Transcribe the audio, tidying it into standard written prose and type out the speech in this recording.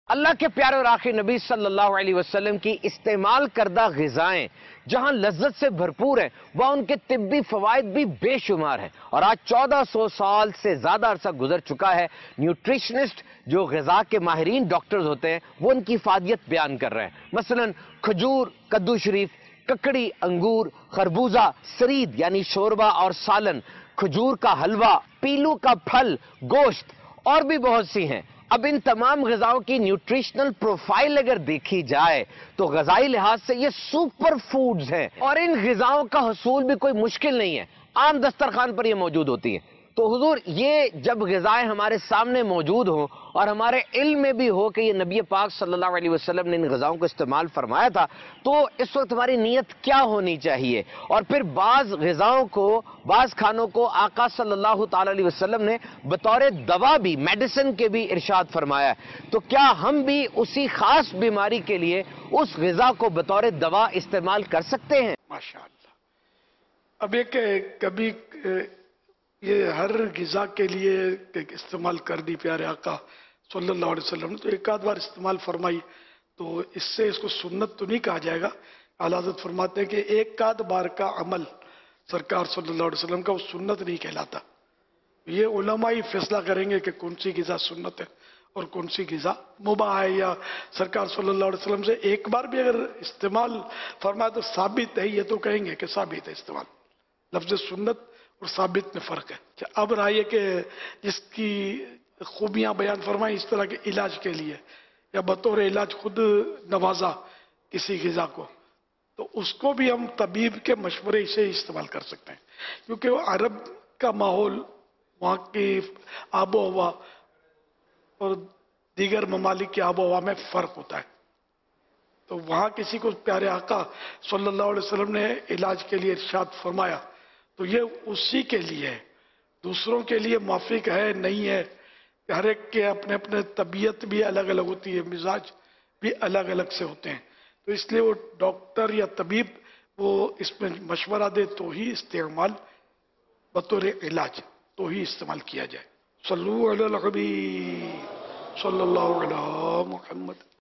اللہ کے پیارے اور آخری نبی صلی اللہ علیہ وسلم کی استعمال کردہ غذائیں جہاں لذت سے بھرپور ہیں وہاں ان کے طبی فوائد بھی بے شمار ہیں، اور آج 1400 سال سے زیادہ عرصہ گزر چکا ہے۔ نیوٹریشنسٹ جو غذا کے ماہرین ڈاکٹرز ہوتے ہیں وہ ان کی افادیت بیان کر رہے ہیں۔ مثلا کھجور، کدو شریف، ککڑی، انگور، خربوزہ، سرید یعنی شوربہ اور سالن، کھجور کا حلوہ، پیلو کا پھل، گوشت اور بھی بہت سی ہیں۔ اب ان تمام غذاؤں کی نیوٹریشنل پروفائل اگر دیکھی جائے تو غذائی لحاظ سے یہ سپر فوڈز ہیں، اور ان غذاؤں کا حصول بھی کوئی مشکل نہیں ہے، عام دسترخوان پر یہ موجود ہوتی ہیں۔ تو حضور، یہ جب غذائیں ہمارے سامنے موجود ہوں اور ہمارے علم میں بھی ہو کہ یہ نبی پاک صلی اللہ علیہ وسلم نے ان غذاؤں کو استعمال فرمایا تھا، تو اس وقت ہماری نیت کیا ہونی چاہیے؟ اور پھر بعض غذاؤں کو، بعض کھانوں کو آقا صلی اللہ تعالی علیہ وسلم نے بطور دوا بھی، میڈیسن کے بھی ارشاد فرمایا ہے، تو کیا ہم بھی اسی خاص بیماری کے لیے اس غذا کو بطور دوا استعمال کر سکتے ہیں؟ ماشاءاللہ۔ اب ایک کبھی یہ ہر غذا کے لیے استعمال کر دی پیارے آقا صلی اللہ علیہ وسلم نے، تو ایک آدھ بار استعمال فرمائی تو اس سے اس کو سنت تو نہیں کہا جائے گا۔ اعلیٰ حضرت فرماتے ہیں کہ ایک آدھ بار کا عمل سرکار صلی اللہ علیہ وسلم کا وہ سنت نہیں کہلاتا۔ یہ علماء ہی فیصلہ کریں گے کہ کون سی غذا سنت ہے اور کون سی غذا مباح ہے، یا سرکار صلی اللہ علیہ وسلم سے ایک بار بھی اگر استعمال فرمایا تو ثابت ہے، یہ تو کہیں گے کہ ثابت ہے استعمال۔ لفظ سنت اور ثابت میں فرق ہے۔ کہ اب رہا یہ کہ جس کی خوبیاں بیان فرمائیں اس طرح کے علاج کے لیے، یا بطور علاج خود نوازا کسی غذا کو، تو اس کو بھی ہم طبیب کے مشورے سے استعمال کر سکتے ہیں، کیونکہ وہ عرب کا ماحول، وہاں کی آب و ہوا اور دیگر ممالک کی آب و ہوا میں فرق ہوتا ہے۔ تو وہاں کسی کو پیارے آقا صلی اللہ علیہ وسلم نے علاج کے لیے ارشاد فرمایا تو یہ اسی کے لیے ہے، دوسروں کے لیے موافق ہے نہیں ہے۔ ہر ایک کے اپنے اپنے طبیعت بھی الگ الگ ہوتی ہے، مزاج بھی الگ الگ سے ہوتے ہیں، تو اس لیے وہ ڈاکٹر یا طبیب وہ اس میں مشورہ دے تو ہی استعمال بطور علاج تو ہی استعمال کیا جائے۔ صلو علی الحبیب صلی اللہ علیہ محمد۔